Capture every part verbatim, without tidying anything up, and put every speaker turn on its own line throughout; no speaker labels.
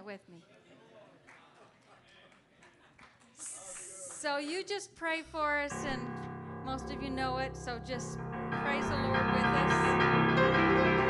with me. So you just pray for us, and most of you know it, so just praise the Lord with us.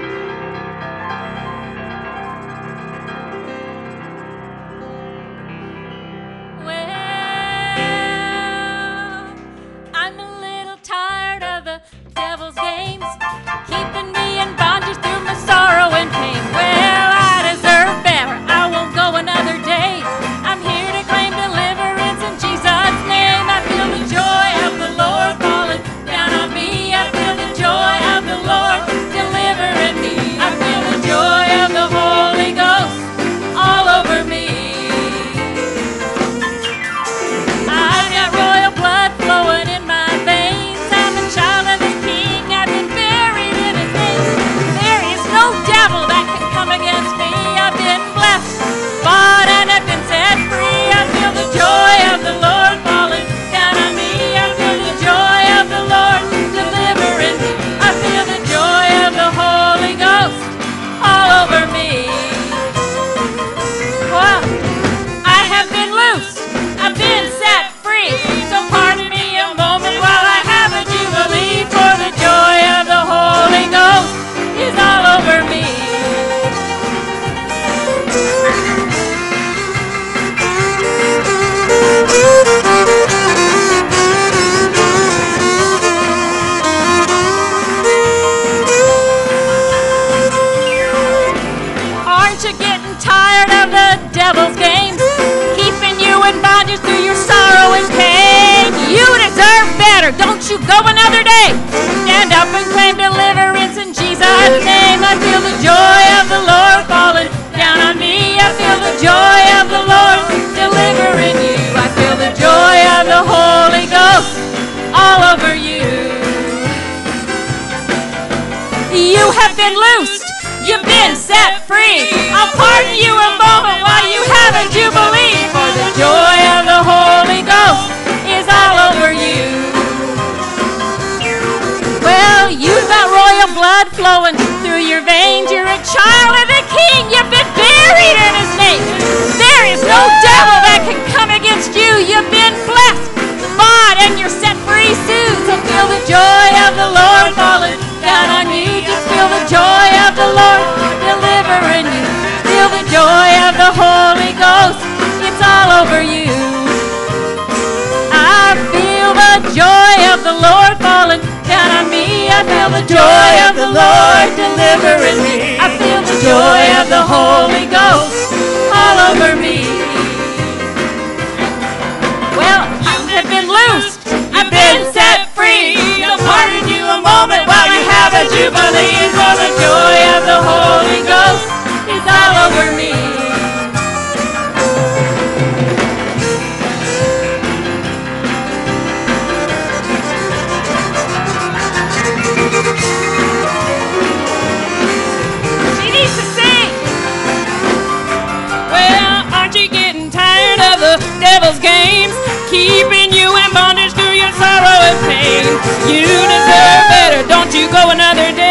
Devil's games, keeping me in bondage through my sorrow and pain. Well, I deserve better, I won't go another day. I'm here to claim deliverance in Jesus' name. I feel the joy of the Lord falling down on me. I feel the joy of the Lord delivering me. I feel the joy of the Holy Ghost all over me. I've got royal blood flowing in my veins. I'm a child of the King. I've been buried in His name. There is no devil that can come against me. I've been blessed, bought, and I've been set free. I feel the joy of the Lord falling down on me. I feel the joy of the Lord delivering me. I feel the joy of the Holy Ghost all over me. Well, I have been loosed. I've been set free. So pardon me a moment while I have a jubilee, for the joy of the Holy Ghost is all over me. Aren't you getting tired of the devil's games, keeping you in bondage through your sorrow and pain? You deserve better, don't you go another day. Stand up and claim deliverance in Jesus' name. I feel the joy of the Lord falling down on me. I feel the joy of the Lord delivering you. I feel the joy of the Holy Ghost all over you. You have been loosed. You've been set free. I'll pardon you a moment while you have a jubilee, for the joy of the Holy Ghost is all over you. Well, you've got royal blood flowing through your veins. You're a child of the King. You've been buried in His name. There is no devil that can come against you. You've been blessed, bought, and you're set free soon. So feel the joy of the Lord falling down on you. Just feel the joy of the Lord delivering you. Feel the joy of the Holy Ghost. It's all over you. I feel the joy of the Lord falling down on me. I feel the joy of the Lord delivering me. I feel the joy of the Holy Ghost all over me. Well, I have been loosed. I've been set free. So pardon you a moment while you have a jubilee, for the joy of the Holy Ghost is all over me. She needs to sing. Well, aren't you getting tired of the devil's games, keeping you in bondage through your sorrow and pain? You deserve better, don't you go another day.